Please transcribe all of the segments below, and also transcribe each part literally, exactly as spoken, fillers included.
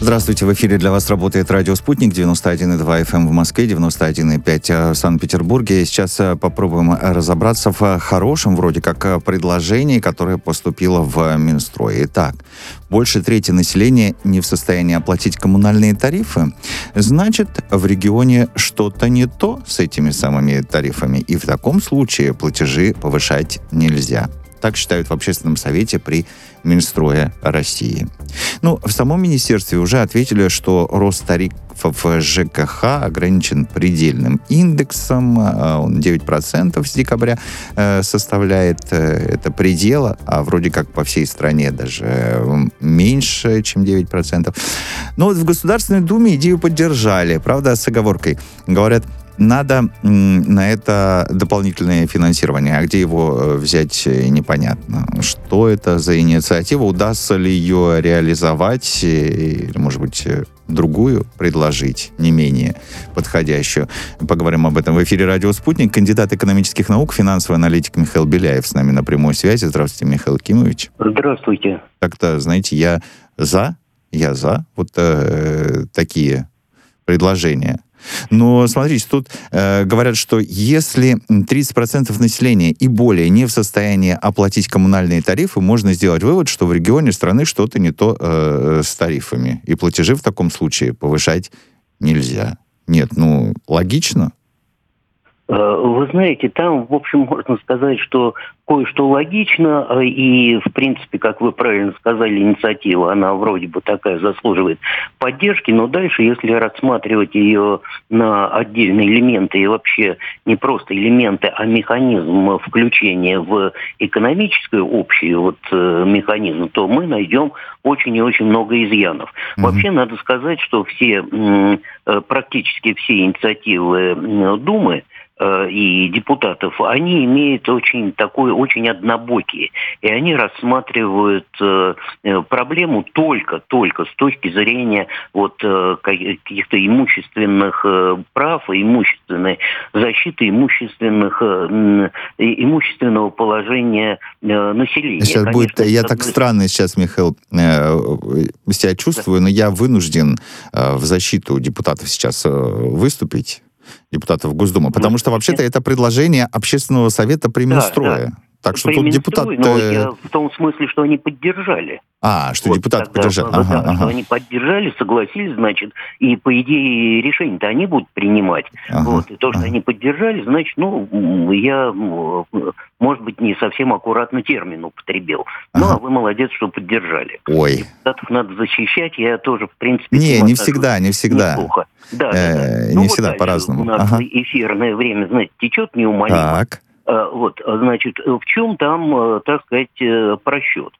Здравствуйте, в эфире для вас работает радио «Спутник», девяносто один и два эф эм в Москве, девяносто один и пять в Санкт-Петербурге. Сейчас попробуем разобраться в хорошем, вроде как, предложении, которое поступило в Минстрой. Итак, больше трети населения не в состоянии оплатить коммунальные тарифы. Значит, в регионе что-то не то с этими самыми тарифами, и в таком случае платежи повышать нельзя. Так считают в Общественном совете при Минстрое России. Ну, в самом министерстве уже ответили, что рост тарифов ЖКХ ограничен предельным индексом. Он девять процентов с декабря составляет. Это предел, а вроде как по всей стране даже меньше, чем девять процентов. Но вот в Государственной Думе идею поддержали. Правда, с оговоркой. Говорят, надо на это дополнительное финансирование. А где его взять, непонятно. Что это за инициатива? Удастся ли ее реализовать? Или, может быть, другую предложить, не менее подходящую? Поговорим об этом в эфире «Радио Спутник». Кандидат экономических наук, финансовый аналитик Михаил Беляев с нами на прямой связи. Здравствуйте, Михаил Кимович. Здравствуйте. Так-то, знаете, я за, я за вот э, такие предложения. Но, смотрите, тут э, говорят, что если тридцать процентов населения и более не в состоянии оплатить коммунальные тарифы, можно сделать вывод, что в регионе страны что-то не то э, с тарифами. И платежи в таком случае повышать нельзя. Нет, ну, логично. Вы знаете, там, в общем, можно сказать, что кое-что логично, и, в принципе, как вы правильно сказали, инициатива, она вроде бы такая заслуживает поддержки, но дальше, если рассматривать ее на отдельные элементы, и вообще не просто элементы, а механизм включения в экономический общий вот, механизм, то мы найдем очень и очень много изъянов. Mm-hmm. Вообще, надо сказать, что все, практически все инициативы Думы и депутатов, они имеют очень такой, очень однобокие. И они рассматривают э, проблему только-только с точки зрения вот, э, каких-то имущественных э, прав, имущественной защиты, имущественных, э, имущественного положения э, населения. Сейчас Конечно, будет, я это... так странно сейчас, Михаил, э, себя чувствую, да. Но я вынужден э, в защиту депутатов сейчас э, выступить. Депутатов Госдумы, потому что вообще-то это предложение Общественного совета при Минстрое. Да, да. Так что при тут Минстрое, депутат... Но я в том смысле, что они поддержали. А, что вот, депутаты тогда, поддержали. Да, ага, да, ага. что они поддержали, согласились, значит, и, по идее, решения-то они будут принимать. Ага, вот. И то, что ага. они поддержали, значит, ну, я, может быть, не совсем аккуратно термин употребил. Ага. Ну, а вы молодец, что поддержали. Ой. Депутатов надо защищать, я тоже, в принципе... Не, не всегда, не всегда. Неплохо. Да, э, да, да. Не ну, всегда вот по-разному. У нас ага. эфирное время, знаете, течет неумолимо. Так. Вот, значит, в чем там, так сказать, просчет?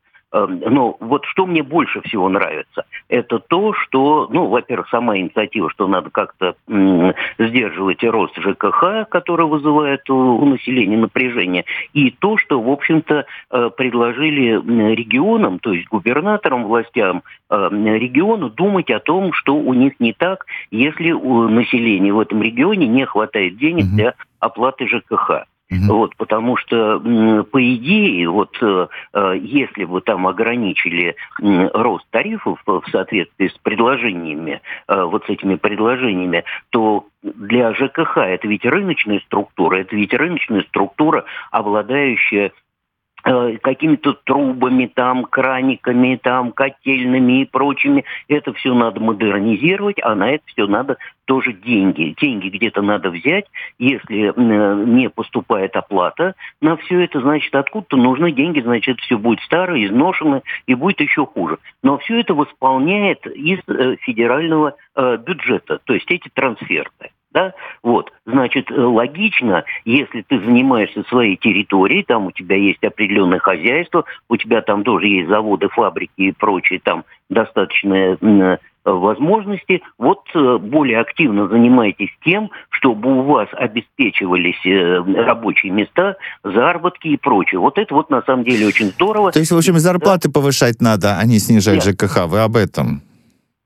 Но вот что мне больше всего нравится, это то, что, ну, во-первых, сама инициатива, что надо как-то м- сдерживать рост ЖКХ, который вызывает у, у населения напряжение, и то, что, в общем-то, предложили регионам, то есть губернаторам, властям региона думать о том, что у них не так, если у населения в этом регионе не хватает денег mm-hmm. для оплаты ЖКХ. Mm-hmm. Вот, потому что, по идее, вот, если бы там ограничили рост тарифов в соответствии с предложениями, вот с этими предложениями, то для ЖКХ это ведь рыночная структура, это ведь рыночная структура, обладающая какими-то трубами, там, краниками, там, котельными и прочими. Это все надо модернизировать, а на это все надо тоже деньги. Деньги где-то надо взять. Если не поступает оплата на все это, значит, откуда-то нужны деньги, значит, все будет старое, изношено и будет еще хуже. Но все это восполняет из федерального бюджета, то есть эти трансферты. Да? Вот, значит, логично, если ты занимаешься своей территорией, там у тебя есть определенное хозяйство, у тебя там тоже есть заводы, фабрики и прочие, там достаточные м, возможности, вот более активно занимайтесь тем, чтобы у вас обеспечивались э, рабочие места, заработки и прочее. Вот это вот на самом деле очень здорово. То есть, в общем, зарплаты да? повышать надо, а не снижать Нет. ЖКХ, вы об этом?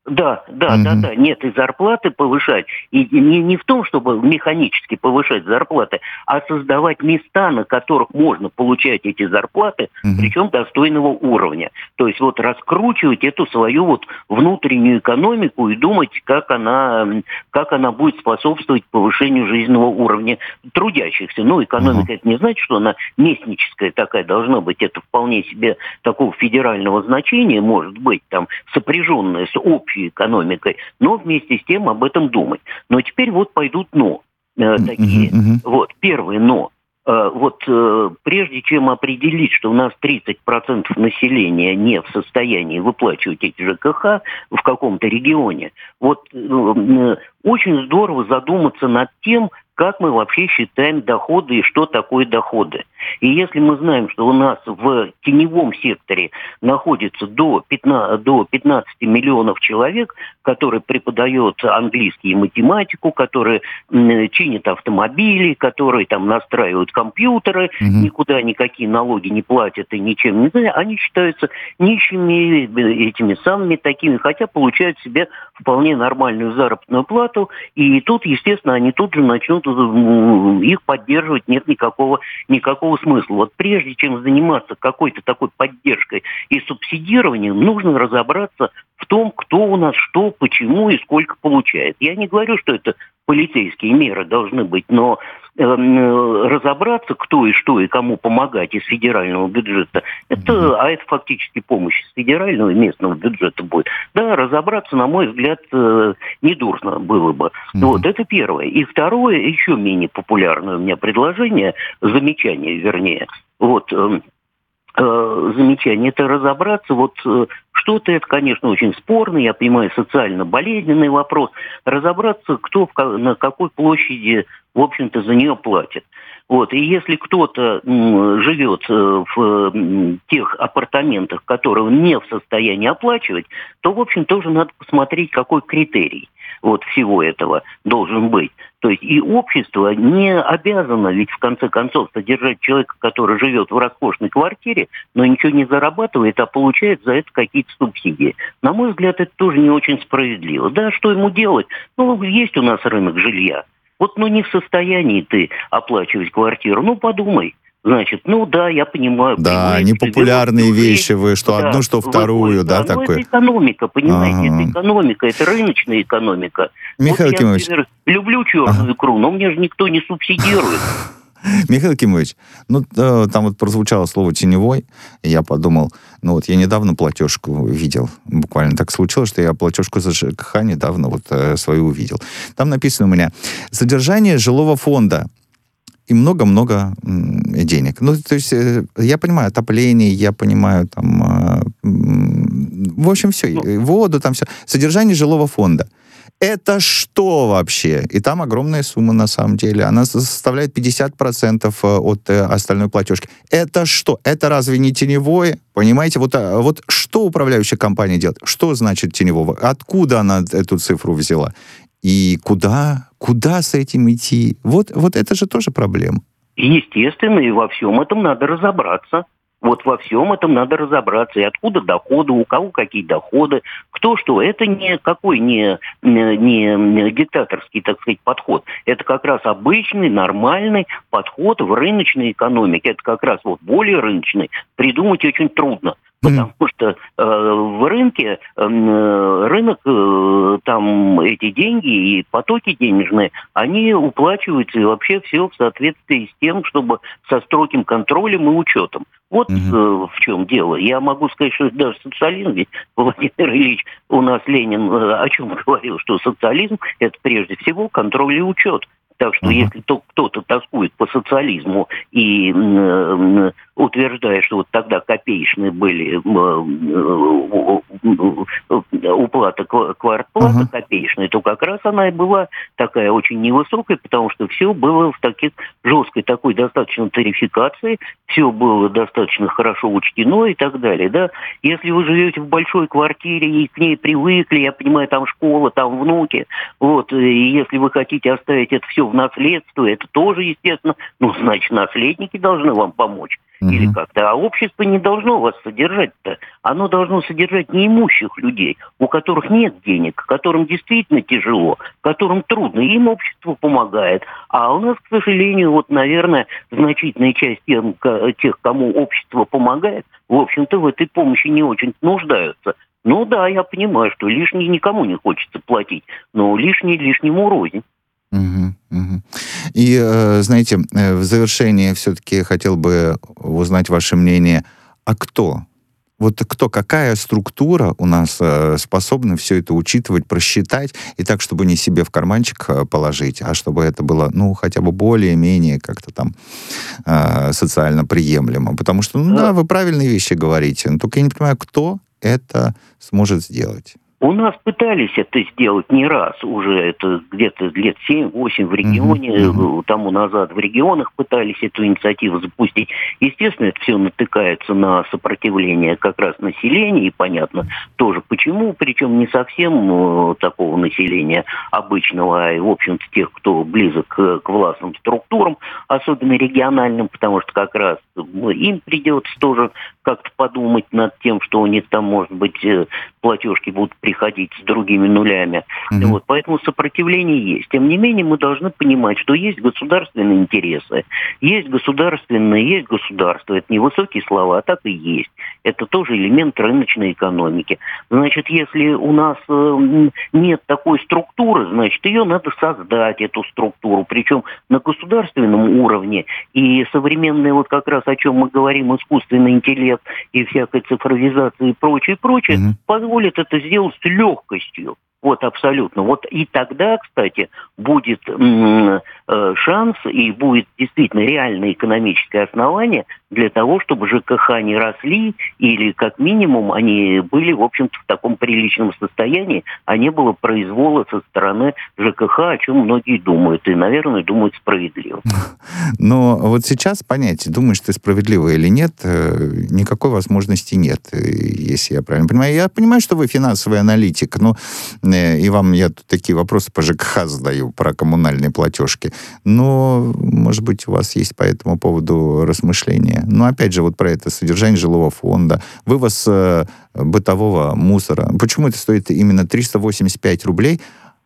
Да, да, Мгм. да, да. Нет, и зарплаты повышать. И не, не в том, чтобы механически повышать зарплаты, а создавать места, на которых можно получать эти зарплаты, Мгм. причем достойного уровня. То есть вот раскручивать эту свою вот внутреннюю экономику и думать, как она, как она будет способствовать повышению жизненного уровня трудящихся. Ну, экономика, Ага. это не значит, что она местническая такая должна быть. Это вполне себе такого федерального значения может быть, там, сопряженная с общей экономикой, но вместе с тем об этом думать. Но теперь вот пойдут «но» э, такие. Мгм. Мгм. Вот, первое «но». Э, вот э, прежде чем определить, что у нас тридцать процентов населения не в состоянии выплачивать эти ЖКХ в каком-то регионе, вот э, э, очень здорово задуматься над тем, как мы вообще считаем доходы и что такое доходы. И если мы знаем, что у нас в теневом секторе находится до пятнадцати, до пятнадцати миллионов человек, которые преподают английский и математику, которые м, чинят автомобили, которые там настраивают компьютеры, Мгм. никуда никакие налоги не платят и ничем не знаю, они считаются нищими э, этими самыми такими, хотя получают себе вполне нормальную заработную плату, и тут, естественно, они тут же начнут м, их поддерживать, нет никакого, никакого смысла. Вот прежде чем заниматься какой-то такой поддержкой и субсидированием, нужно разобраться в том, кто у нас что, почему и сколько получает. Я не говорю, что это полицейские меры должны быть, но э, э, разобраться, кто и что и кому помогать из федерального бюджета, это, Мгм. а это фактически помощь из федерального и местного бюджета будет. Да, разобраться, на мой взгляд, э, недурно было бы. Мгм. Вот, это первое. И второе, еще менее популярное у меня предложение, замечание, вернее, вот, эм, э, замечание, это разобраться, вот э, что-то это, конечно, очень спорный, я понимаю, социально болезненный вопрос, разобраться, кто в, ка- на какой площади, в общем-то, за нее платит. Вот, и если кто-то м, живет э, в м, тех апартаментах, которые он не в состоянии оплачивать, то, в общем, тоже надо посмотреть, какой критерий вот всего этого должен быть. То есть и общество не обязано, ведь в конце концов, содержать человека, который живет в роскошной квартире, но ничего не зарабатывает, а получает за это какие-то субсидии. На мой взгляд, это тоже не очень справедливо. Да, что ему делать? Ну, есть у нас рынок жилья. Вот, ну, не в состоянии ты оплачивать квартиру. Ну, подумай. Значит, ну да, я понимаю, Да, привык, непопулярные живет, вещи вы, что да, одну, что вторую, выходит, да, да, ну это такое. экономика, понимаете, это Ага. экономика, это рыночная экономика. Вот Михаил я, Кимович, например, люблю черную ага. икру, но мне же никто не субсидирует. Михаил Кимович, ну, э, там вот прозвучало слово «теневой», и я подумал, ну, вот я недавно платежку видел, буквально так случилось, что я платежку за ЖКХ недавно вот э, свою увидел. Там написано у меня «Содержание жилого фонда» и много-много м, денег. Ну, то есть, э, я понимаю отопление, я понимаю там, э, м, в общем, все, Ну, воду, там все. Содержание жилого фонда. Это что вообще? И там огромная сумма на самом деле. Она составляет пятьдесят процентов от э, остальной платежки. Это что? Это разве не теневое? Понимаете? Вот, а, вот что управляющая компания делает? Что значит теневого? Откуда она эту цифру взяла? И куда, куда с этим идти? Вот, вот это же тоже проблема. естественно, и во всем этом надо разобраться. Вот во всем этом надо разобраться. И откуда доходы, у кого какие доходы, кто что. Это никакой не, не, не диктаторский, так сказать, подход. Это как раз обычный, нормальный подход в рыночной экономике. Это как раз вот более рыночный. Придумать очень трудно. Потому что э, в рынке, э, рынок, э, там эти деньги и потоки денежные, они уплачиваются и вообще все в соответствии с тем, чтобы со строгим контролем и учетом. Вот э, в чем дело. Я могу сказать, что даже социализм, ведь Владимир Ильич, у нас Ленин э, о чем говорил, что социализм – это прежде всего контроль и учет. Так что Ага. если то, кто-то тоскует по социализму и э, утверждает, что вот тогда копеечные были э, уплата квартплата Ага. копеечная, то как раз она и была такая очень невысокая, потому что все было в таких жесткой такой достаточно тарификации, все было достаточно хорошо учтено и так далее. Да? Если вы живете в большой квартире и к ней привыкли, я понимаю, там школа, там внуки, вот, и если вы хотите оставить это все в наследство, это тоже, естественно, ну, значит, наследники должны вам помочь. Угу. Или как-то. А общество не должно вас содержать-то. Оно должно содержать неимущих людей, у которых нет денег, которым действительно тяжело, которым трудно. Им общество помогает. А у нас, к сожалению, вот, наверное, значительная часть тех, тех, кому общество помогает, в общем-то, в этой помощи не очень нуждаются. Ну да, я понимаю, что лишнее никому не хочется платить, но лишнее лишнему рознь. Угу, угу. И, знаете, в завершение все-таки хотел бы узнать ваше мнение. А кто? Вот кто, какая структура у нас способна все это учитывать, просчитать, и так, чтобы не себе в карманчик положить, а чтобы это было, ну, хотя бы более-менее как-то там социально приемлемо? Потому что, ну да, вы правильные вещи говорите, но только я не понимаю, кто это сможет сделать. У нас пытались это сделать не раз, уже это где-то лет семь-восемь в регионе, uh-huh. тому назад в регионах пытались эту инициативу запустить. Естественно, это все натыкается на сопротивление как раз населения, и понятно тоже почему, причем не совсем ну, такого населения обычного, а, в общем-то, тех, кто близок к, к властным структурам, особенно региональным, потому что как раз им придется тоже как-то подумать над тем, что у них там, может быть, платежки будут приходить с другими нулями. Mm-hmm. Вот, поэтому сопротивление есть. Тем не менее, мы должны понимать, что есть государственные интересы, есть государственные, есть государство. Это не высокие слова, а так и есть. Это тоже элемент рыночной экономики. Значит, если у нас э, нет такой структуры, значит, ее надо создать, эту структуру, причем на государственном уровне. И современное, вот как раз о чем мы говорим, искусственный интеллект и всякая цифровизация и прочее, прочее, mm-hmm. позволит это сделать с легкостью. Вот абсолютно. Вот и тогда, кстати, будет м- э, шанс и будет действительно реальное экономическое основание для того, чтобы ЖКХ не росли или, как минимум, они были, в общем-то, в таком приличном состоянии, а не было произвола со стороны ЖКХ, о чем многие думают. И, наверное, думают справедливо. Но вот сейчас понять, думаешь ты справедливо или нет, никакой возможности нет, если я правильно понимаю. Я понимаю, что вы финансовый аналитик, но и вам я тут такие вопросы по ЖКХ задаю, про коммунальные платежки. Но, может быть, у вас есть по этому поводу размышления. Но, опять же, вот про это содержание жилого фонда, вывоз э, бытового мусора. Почему это стоит именно триста восемьдесят пять рублей,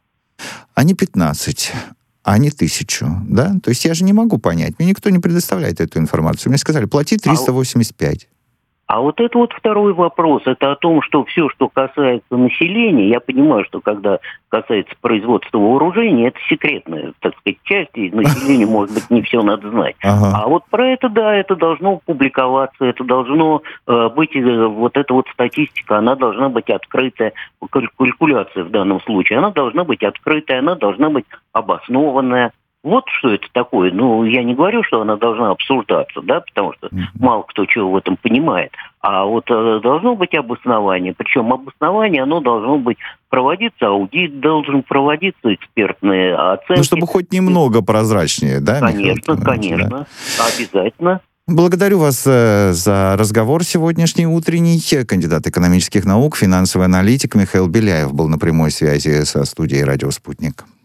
а не пятнадцать, а не тысячу, да? То есть я же не могу понять. Мне никто не предоставляет эту информацию. Мне сказали, плати триста восемьдесят пять. А вот это вот второй вопрос. Это о том, что все, что касается населения, я понимаю, что когда касается производства вооружений, это секретная, так сказать, часть, и населению, может быть, не все надо знать. Ага. А вот про это, да, это должно публиковаться, это должно э, быть, э, вот эта вот статистика, она должна быть открытая, калькуляция в данном случае, она должна быть открытая, она должна быть обоснованная. Вот что это такое. Ну, я не говорю, что она должна обсуждаться, да, потому что mm-hmm. мало кто чего в этом понимает. А вот э, должно быть обоснование. Причем обоснование, оно должно быть проводиться, аудит должен проводиться, экспертные оценки. Ну, чтобы хоть немного прозрачнее, да? Конечно, конечно, да? Обязательно. Благодарю вас э, за разговор сегодняшний утренний. Кандидат экономических наук, финансовый аналитик Михаил Беляев был на прямой связи со студией «Радио Спутник».